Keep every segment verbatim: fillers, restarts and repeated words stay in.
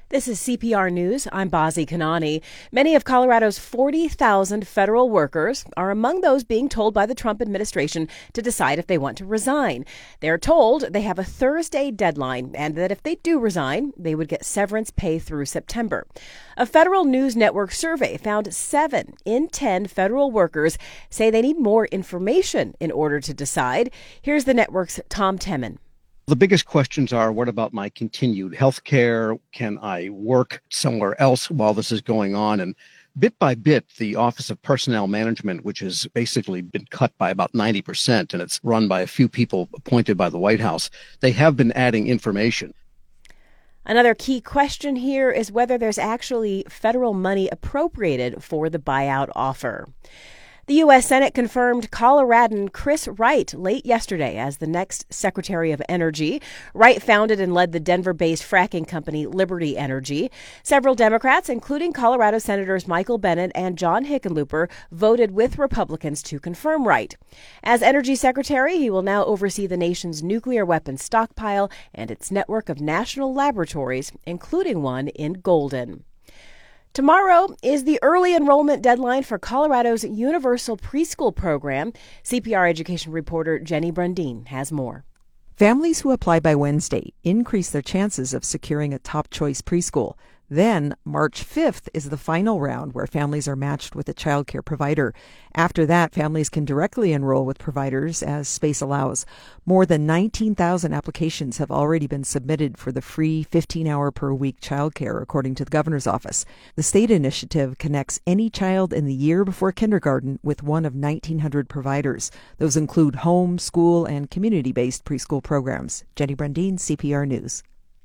This is C P R News. I'm Bazi Kanani. Many of Colorado's forty thousand federal workers are among those being told by the Trump administration to decide if they want to resign. They're told they have a Thursday deadline and that if they do resign, they would get severance pay through September. A federal news network survey found seven in ten federal workers say they need more information in order to decide. Here's the network's Tom Temin. The biggest questions are, what about my continued health care? Can I work somewhere else while this is going on? And bit by bit, the Office of Personnel Management, which has basically been cut by about ninety percent, and it's run by a few people appointed by the White House, they have been adding information. Another key question here is whether there's actually federal money appropriated for the buyout offer. The U S. Senate confirmed Coloradan Chris Wright late yesterday as the next Secretary of Energy. Wright founded and led the Denver-based fracking company Liberty Energy. Several Democrats, including Colorado Senators Michael Bennet and John Hickenlooper, voted with Republicans to confirm Wright. As Energy Secretary, he will now oversee the nation's nuclear weapons stockpile and its network of national laboratories, including one in Golden. Tomorrow is the early enrollment deadline for Colorado's Universal Preschool Program. C P R education reporter Jenny Brundin has more. Families who apply by Wednesday increase their chances of securing a top choice preschool. Then, March fifth is the final round where families are matched with a child care provider. After that, families can directly enroll with providers as space allows. More than nineteen thousand applications have already been submitted for the free fifteen hour per week child care, according to the governor's office. The state initiative connects any child in the year before kindergarten with one of nineteen hundred providers. Those include home, school, and community-based preschool programs. Jenny Brundin, C P R News.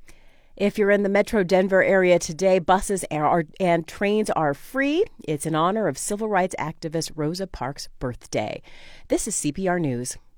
If you're in the Metro Denver area today, buses are, and trains are free. It's in honor of civil rights activist Rosa Parks' birthday. This is C P R News.